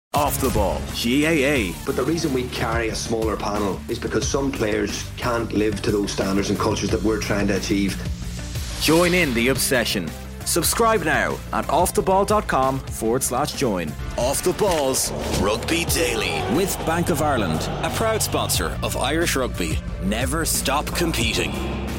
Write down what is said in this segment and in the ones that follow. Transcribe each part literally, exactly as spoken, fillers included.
Off the Ball, G A A. But the reason we carry a smaller panel is because some players can't live to those standards and cultures that we're trying to achieve. Join in the obsession. Subscribe now at offtheball.com forward slash join. Off the Ball's Rugby Daily with Bank of Ireland, a proud sponsor of Irish rugby. Never stop competing.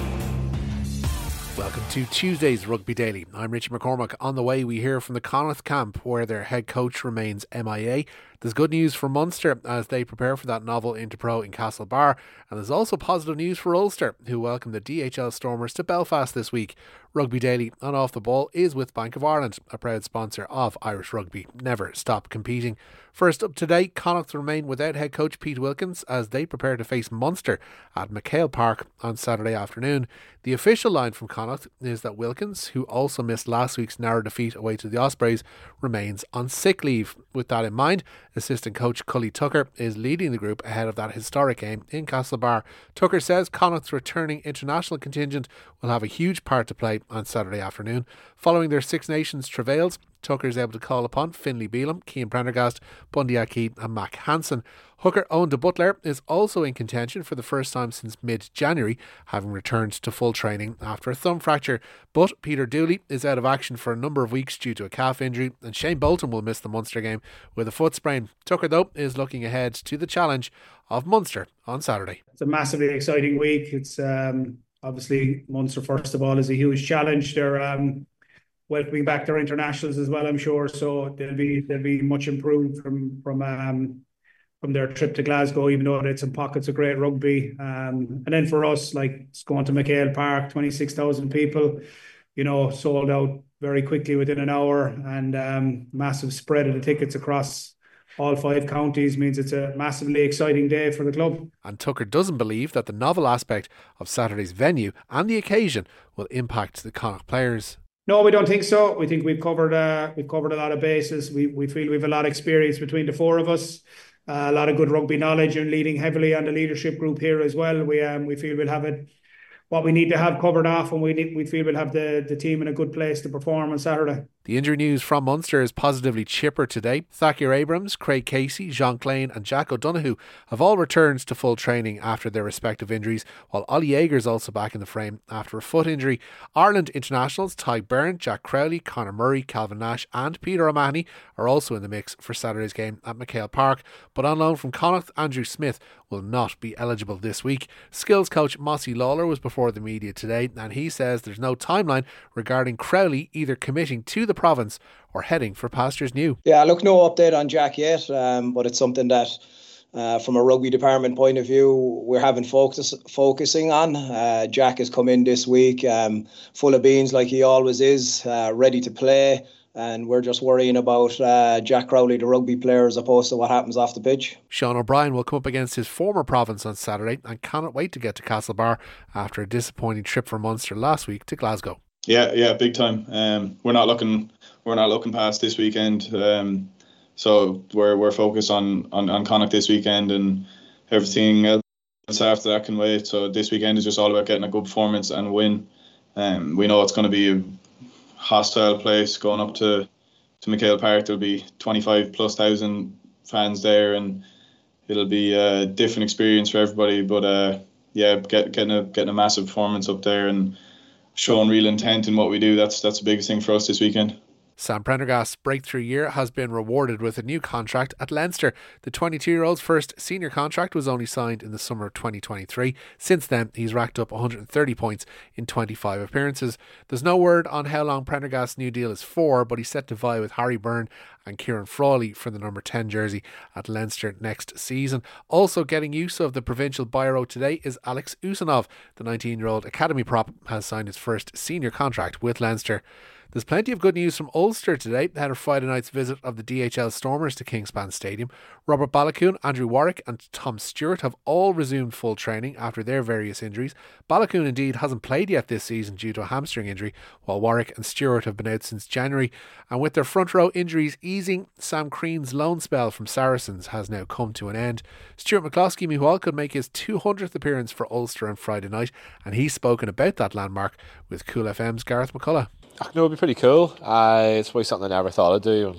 Welcome to Tuesday's Rugby Daily. I'm Richie McCormack. On the way, we hear from the Connacht camp where their head coach remains M I A. There's good news for Munster as they prepare for that novel Interpro in Castlebar. And there's also positive news for Ulster, who welcome the D H L Stormers to Belfast this week. Rugby Daily and Off the Ball is with Bank of Ireland, a proud sponsor of Irish rugby. Never stop competing. First up today, Connacht remain without head coach Pete Wilkins as they prepare to face Munster at McHale Park on Saturday afternoon. The official line from Connacht is that Wilkins, who also missed last week's narrow defeat away to the Ospreys, remains on sick leave. With that in mind, assistant coach Cully Tucker is leading the group ahead of that historic game in Castlebar. Tucker says Connacht's returning international contingent will have a huge part to play on Saturday afternoon. Following their Six Nations travails, Tucker is able to call upon Finlay Bealham, Cian Prendergast, Bundy Aki and Mac Hansen. Hooker Owen de Butler is also in contention for the first time since mid-January, having returned to full training after a thumb fracture. But Peter Dooley is out of action for a number of weeks due to a calf injury, and Shane Bolton will miss the Munster game with a foot sprain. Tucker, though, is looking ahead to the challenge of Munster on Saturday. It's a massively exciting week. It's um, obviously Munster, first of all, is a huge challenge. They're um, welcoming back their internationals as well, I'm sure, so they'll be they'll be much improved from from um, from their trip to Glasgow, even though they had some pockets of great rugby. Um, and then for us, like, it's going to McHale Park, twenty-six thousand people, you know, sold out very quickly within an hour, and um, massive spread of the tickets across all five counties means it's a massively exciting day for the club. And Tucker doesn't believe that the novel aspect of Saturday's venue and the occasion will impact the Connacht players. No, we don't think so. We think we've covered uh, we've covered a lot of bases. We we feel we have a lot of experience between the four of us, uh, a lot of good rugby knowledge, and leading heavily on the leadership group here as well. We um we feel we'll have it what we need to have covered off, and we need, we feel we'll have the, the team in a good place to perform on Saturday. The injury news from Munster is positively chipper today. Thakir Abrams, Craig Casey, Jean Klein and Jack O'Donoghue have all returned to full training after their respective injuries, while Ollie Yeager is also back in the frame after a foot injury. Ireland internationals Ty Byrne, Jack Crowley, Conor Murray, Calvin Nash and Peter O'Mahony are also in the mix for Saturday's game at McHale Park. But on loan from Connacht, Andrew Smith will not be eligible this week. Skills coach Mossy Lawler was before the media today, and he says there's no timeline regarding Crowley either committing to the province or heading for pastures new. Yeah, look, no update on Jack yet, um, but it's something that uh, from a rugby department point of view we're having focus focusing on. uh, Jack has come in this week um, full of beans like he always is, uh, ready to play, and we're just worrying about uh, Jack Crowley, the rugby player, as opposed to what happens off the pitch. Sean O'Brien will come up against his former province on Saturday and cannot wait to get to Castlebar after a disappointing trip for Munster last week to Glasgow. Yeah, yeah, big time. Um, we're not looking, we're not looking past this weekend. Um, so we're we're focused on, on on Connacht this weekend, and everything else after that can wait. So this weekend is just all about getting a good performance and win. Um, we know it's going to be a hostile place going up to to McHale Park. There'll be twenty-five plus thousand fans there, and it'll be a different experience for everybody. But uh, yeah, get, getting a getting a massive performance up there and showing real intent in what we do, that's that's the biggest thing for us this weekend. Sam Prendergast's breakthrough year has been rewarded with a new contract at Leinster. The twenty-two-year-old's first senior contract was only signed in the summer of twenty twenty-three. Since then, he's racked up one hundred thirty points in twenty-five appearances. There's no word on how long Prendergast's new deal is for, but he's set to vie with Harry Byrne and Kieran Frawley for the number ten jersey at Leinster next season. Also getting use of the provincial biro today is Alex Usanov. The nineteen-year-old academy prop has signed his first senior contract with Leinster. There's plenty of good news from Ulster today ahead of Friday night's visit of the D H L Stormers to Kingspan Stadium. Robert Balakoon, Andrew Warwick and Tom Stewart have all resumed full training after their various injuries. Balakoon indeed hasn't played yet this season due to a hamstring injury, while Warwick and Stewart have been out since January. And with their front row injuries easing, Sam Crean's loan spell from Saracens has now come to an end. Stuart McCloskey meanwhile could make his two hundredth appearance for Ulster on Friday night, and he's spoken about that landmark with Cool F M's Gareth McCullough. No, it'd be pretty cool. Uh, it's probably something I never thought I'd do.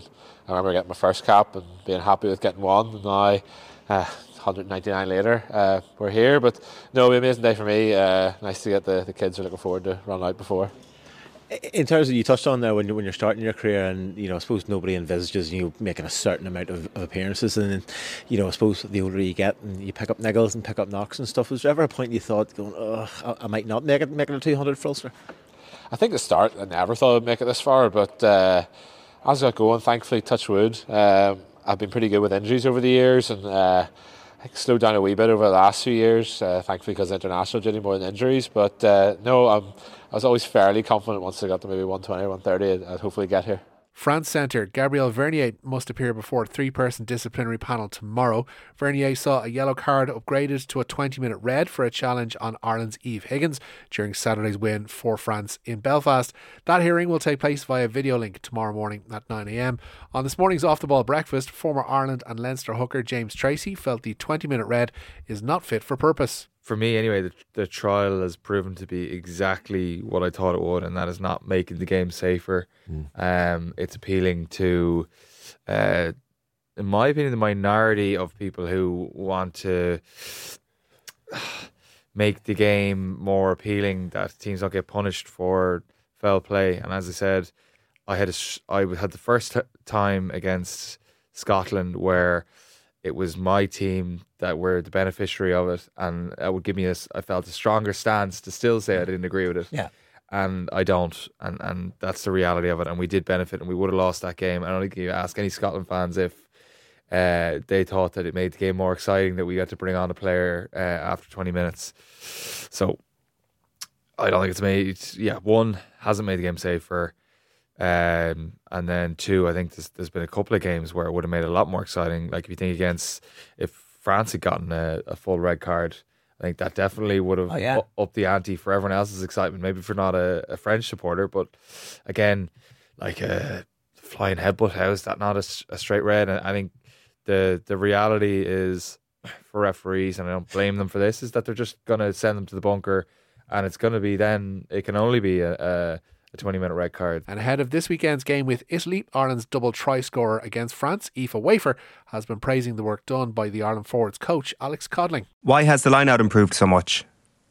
I remember getting my first cap and being happy with getting one, and now uh, one hundred ninety-nine later, uh, we're here. But no, it'll be an amazing day for me. Uh, nice to get the, the kids who are looking forward to run out before. In terms of, you touched on there when you're, when you're starting your career, and you know, I suppose nobody envisages you making a certain amount of, of appearances, and then, you know, I suppose the older you get and you pick up niggles and pick up knocks and stuff, was there ever a point you thought, going, oh, I, I might not make it, making a two hundred for Ulster? I think at the start I never thought I'd make it this far, but uh, as I got going, thankfully, touch wood, um, I've been pretty good with injuries over the years, and uh, I slowed down a wee bit over the last few years, uh, thankfully, because international duty more than injuries. But uh, no, I'm, I was always fairly confident once I got to maybe one twenty, one thirty, I'd, I'd hopefully get here. France centre Gabriel Vernier must appear before a three-person disciplinary panel tomorrow. Vernier saw a yellow card upgraded to a twenty-minute red for a challenge on Ireland's Eve Higgins during Saturday's win for France in Belfast. That hearing will take place via video link tomorrow morning at nine a m. On this morning's Off the Ball breakfast, former Ireland and Leinster hooker James Tracy felt the twenty-minute red is not fit for purpose. For me, anyway, the, the trial has proven to be exactly what I thought it would, and that is not making the game safer. Mm. Um, it's appealing to, uh, in my opinion, the minority of people who want to make the game more appealing, that teams don't get punished for foul play. And as I said, I had a, I had the first t- time against Scotland where it was my team that were the beneficiary of it, and that would give me a, I felt a stronger stance to still say I didn't agree with it. Yeah. And I don't, and, and that's the reality of it. And we did benefit, and we would have lost that game. I don't think you ask any Scotland fans if uh, they thought that it made the game more exciting that we got to bring on a player uh, after twenty minutes. So I don't think it's made. Yeah, one, hasn't made the game safer. Um, and then two, I think there's, there's been a couple of games where it would have made it a lot more exciting. Like if you think against, if France had gotten a, a full red card, I think that definitely would have oh, yeah. upped the ante for everyone else's excitement. Maybe for not a, a French supporter, but again, like a flying headbutt, how is that not a, a straight red? And I think the the reality is for referees, and I don't blame them for this, is that they're just going to send them to the bunker, and it's going to be then, it can only be a, a a twenty-minute red card. And ahead of this weekend's game with Italy, Ireland's double try scorer against France, Aoife Wafer, has been praising the work done by the Ireland forwards coach, Alex Codling. Why has the line-out improved so much?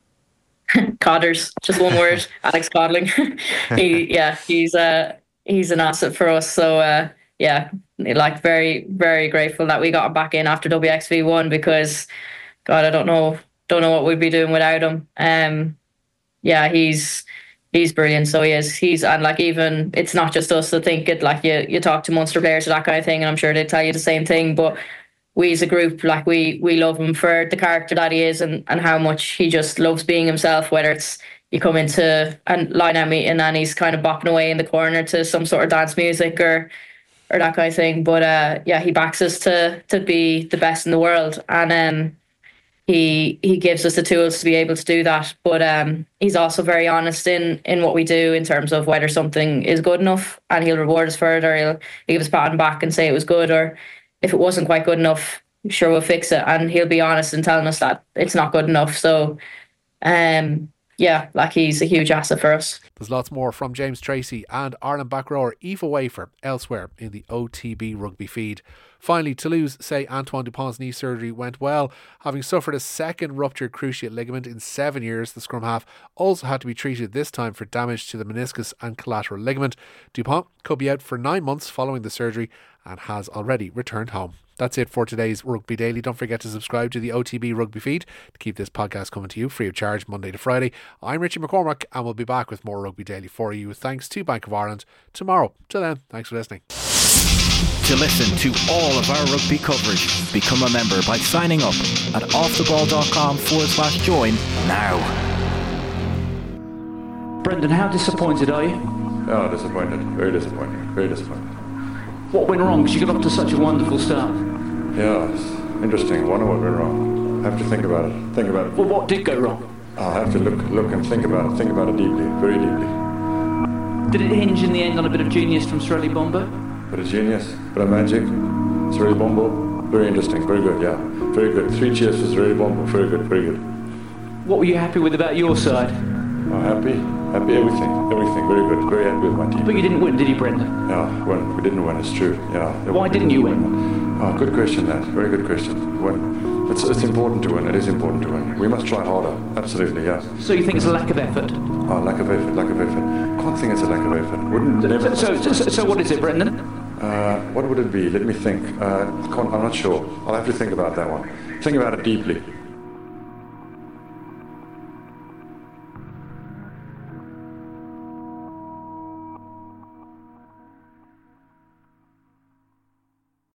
Codders, just one word. Alex Codling. he, yeah, he's uh, he's an asset for us. So uh, yeah, like very, very grateful that we got him back in after W X V one, because God, I don't know, don't know what we'd be doing without him. Um, yeah, he's. He's brilliant, so he is. He's and like even it's not just us that think it. Like you, you talk to Munster players or that kind of thing, and I'm sure they tell you the same thing. But we as a group, like we we love him for the character that he is, and, and how much he just loves being himself. Whether it's you come into a line out meeting and he's kind of bopping away in the corner to some sort of dance music or or that kind of thing. But uh, yeah, he backs us to to be the best in the world, and um. He he gives us the tools to be able to do that, but um, he's also very honest in, in what we do in terms of whether something is good enough, and he'll reward us for it, or he'll, he'll give us a pat on the back and say it was good, or if it wasn't quite good enough, sure, we'll fix it, and he'll be honest in telling us that it's not good enough. So um, yeah, like he's a huge asset for us. There's lots more from James Tracy and Ireland back rower Aoife Wafer elsewhere in the O T B rugby feed. Finally, Toulouse say Antoine Dupont's knee surgery went well. Having suffered a second ruptured cruciate ligament in seven years, the scrum half also had to be treated this time for damage to the meniscus and collateral ligament. Dupont could be out for nine months following the surgery and has already returned home. That's it for today's Rugby Daily. Don't forget to subscribe to the O T B Rugby feed to keep this podcast coming to you free of charge Monday to Friday. I'm Richie McCormack, and we'll be back with more Rugby Daily for you, thanks to Bank of Ireland, tomorrow. Till then, thanks for listening. To listen to all of our rugby coverage, become a member by signing up at offtheball.com forward slash join now. Brendan, how disappointed are you? Oh, disappointed. Very disappointed. Very disappointed. What went wrong? Because you got off to such a wonderful start. Yeah, it's interesting. I wonder what went wrong. I have to think about it. Think about it. Well, what did go wrong? I'll have to look, look and think about it. Think about it deeply. Very deeply. Did it hinge in the end on a bit of genius from Sorelli Bombo? Bit of genius, bit of magic. Sorelli Bombo, very interesting, very good, yeah. Very good. Three cheers for Sorelli Bombo, very good, very good. What were you happy with about your side? I'm happy. Happy, everything, everything, very good, very happy with my team. But you didn't win, did you, Brendan? Yeah, when we didn't win, it's true. Yeah. Why didn't you win? Oh, good question, that. Very good question. When it's, it's important to win. It is important to win. We must try harder. Absolutely, yeah. So you think it's a lack of effort? Oh, lack of effort, lack of effort. Can't think it's a lack of effort. Wouldn't never. So, so, so, so what is it, Brendan? Uh, what would it be? Let me think. Uh, can't, I'm not sure. I'll have to think about that one. Think about it deeply.